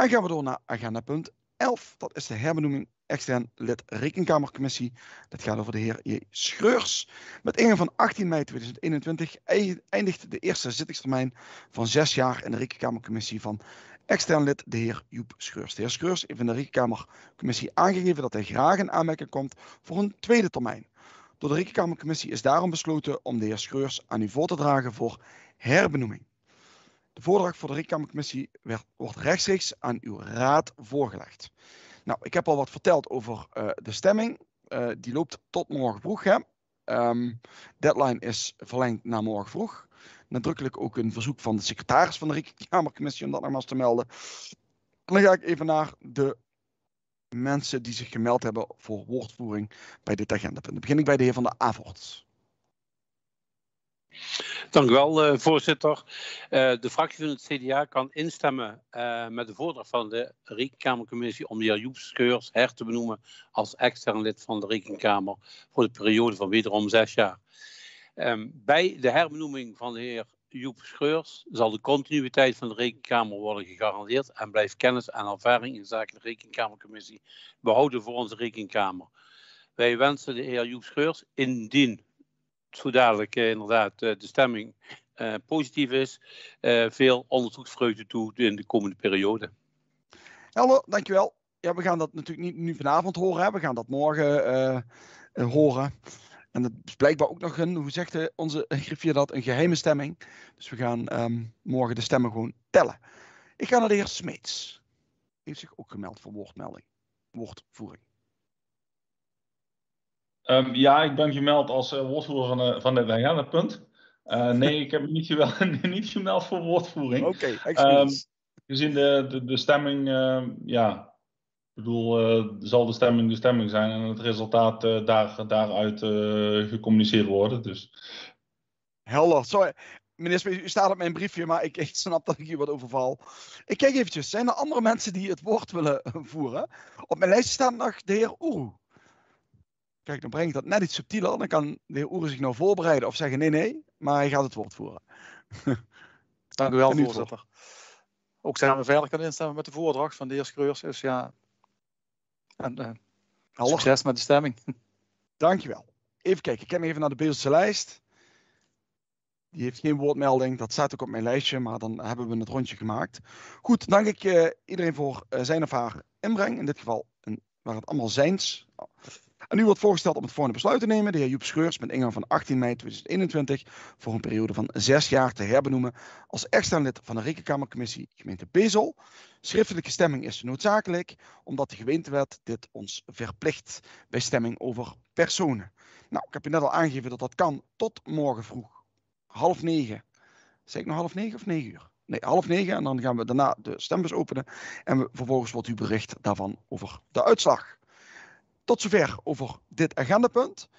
En gaan we door naar agenda punt 11. Dat is de herbenoeming extern lid Rekenkamercommissie. Dat gaat over de heer J. Schreurs. Met ingang van 18 mei 2021 eindigt de eerste zittingstermijn van 6 jaar in de Rekenkamercommissie van extern lid de heer Joep Schreurs. De heer Schreurs heeft in de Rekenkamercommissie aangegeven dat hij graag in aanmerking komt voor een tweede termijn. Door de Rekenkamercommissie is daarom besloten om de heer Schreurs aan u voor te dragen voor herbenoeming. De voordracht voor de Rekenkamercommissie wordt rechtstreeks aan uw raad voorgelegd. Nou, ik heb al wat verteld over de stemming. Die loopt tot morgen vroeg. Hè? Deadline is verlengd naar morgen vroeg. Nadrukkelijk ook een verzoek van de secretaris van de Rekenkamercommissie om dat nogmaals te melden. En dan ga ik even naar de mensen die zich gemeld hebben voor woordvoering bij dit agendapunt. Dan begin ik bij de heer Van der Avort. Dank u wel, voorzitter. De fractie van het CDA kan instemmen met de voordracht van de Rekenkamercommissie om de heer Joep Schreurs her te benoemen als extern lid van de Rekenkamer voor de periode van wederom 6 jaar. Bij de herbenoeming van de heer Joep Schreurs zal de continuïteit van de Rekenkamer worden gegarandeerd en blijft kennis en ervaring in zaken de Rekenkamercommissie behouden voor onze Rekenkamer. Wij wensen de heer Joep Schreurs, indien zo dadelijk inderdaad de stemming positief is, veel onderzoeksvreugde toe in de komende periode. Helder, dankjewel. Ja, we gaan dat natuurlijk niet nu vanavond horen, hè. We gaan dat morgen horen. En dat is blijkbaar ook nog een, hoe zegt onze griffier dat, een geheime stemming. Dus we gaan morgen de stemmen gewoon tellen. Ik ga naar de heer Smeets. Heeft zich ook gemeld voor woordvoering. Ja, ik ben gemeld als woordvoerder van dit agendapunt. Nee, ik heb me niet gemeld voor woordvoering. Oké, excuses. Gezien de stemming, ik bedoel, zal de stemming zijn en het resultaat daaruit gecommuniceerd worden. Dus. Helder, sorry. Meneer Smeets, u staat op mijn briefje, maar ik snap dat ik hier wat overval. Ik kijk eventjes, zijn er andere mensen die het woord willen voeren? Op mijn lijst staat nog de heer Oeroe. Kijk, dan breng ik dat net iets subtieler. Dan kan de heer Oeroe zich nou voorbereiden of zeggen nee, maar hij gaat het woord voeren. Dank u wel, voorzitter. Ook zijn we verder kunnen instemmen met de voordracht van de heer Schreurs. Dus ja, en succes met de stemming. Dankjewel. Even kijken, ik kijk even naar de Beelse lijst. Die heeft geen woordmelding, dat staat ook op mijn lijstje, maar dan hebben we het rondje gemaakt. Goed, dank ik iedereen voor zijn of haar inbreng. In dit geval waren het allemaal zijns. En nu wordt voorgesteld om het volgende besluit te nemen. De heer Joep Schreurs met ingang van 18 mei 2021 voor een periode van 6 jaar te herbenoemen als extern lid van de Rekenkamercommissie gemeente Bezel. Schriftelijke stemming is noodzakelijk, omdat de gemeentewet dit ons verplicht bij stemming over personen. Nou, ik heb je net al aangegeven dat dat kan tot morgen vroeg. 8:30. Zeg ik nog 8:30 of 9 uur? Nee, 8:30 en dan gaan we daarna de stembus openen. En vervolgens wordt u bericht daarvan over de uitslag. Tot zover over dit agendapunt.